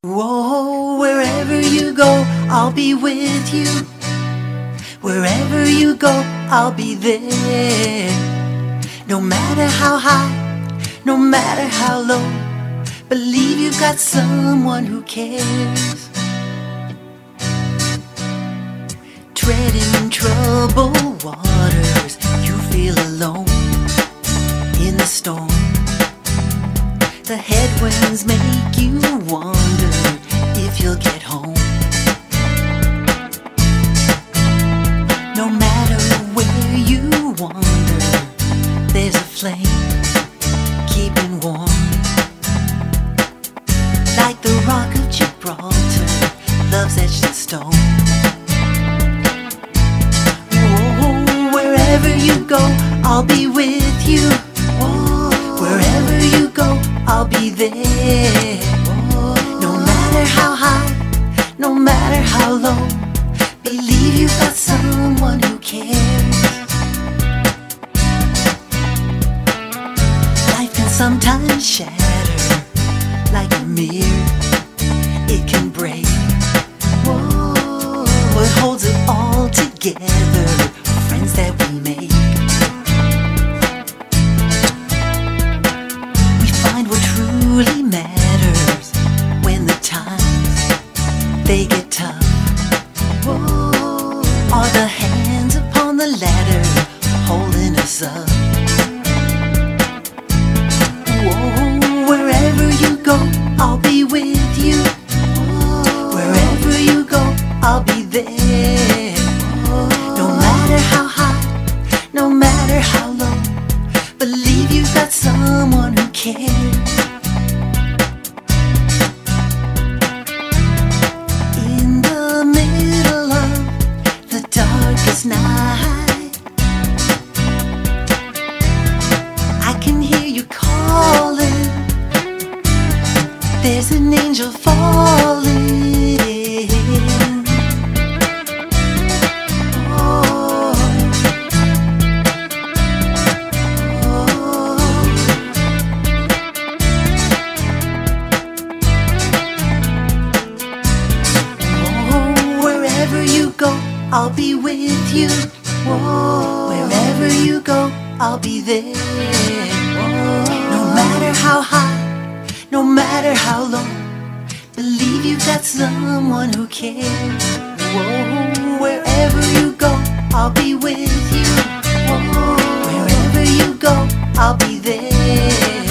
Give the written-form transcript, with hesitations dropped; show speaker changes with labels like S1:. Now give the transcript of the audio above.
S1: Whoa, wherever you go, I'll be with you. Wherever you go, I'll be there. No matter how high, no matter how low, believe you've got someone who cares. Treading troubled waters, you feel alone in the storm. The headwinds make you wonder if you'll get home. No matter where you wander, there's a flame keeping warm. Like the rock of Gibraltar, love's etched in stone. Whoa, wherever you go, I'll be with you. Whoa, wherever you go, I'll be there. No matter how high, no matter how low, believe you've got someone who cares. Life can sometimes shatter like a mirror. It can break. Whoa, what holds it all together? Friends that we make. What truly matters when the times they get tough. Whoa, are the hands upon the ladder holding us up? Whoa, wherever you go, I'll be with you. Wherever you go, I'll be there. No matter how high, no matter how low, believe you've got someone who cares. In the middle of the darkest night, I can hear you calling. There's an angel falling. I'll be with you. Whoa, wherever you go, I'll be there. Whoa, no matter how high, no matter how low, believe you've got someone who cares. Whoa, wherever you go, I'll be with you. Whoa, wherever you go, I'll be there.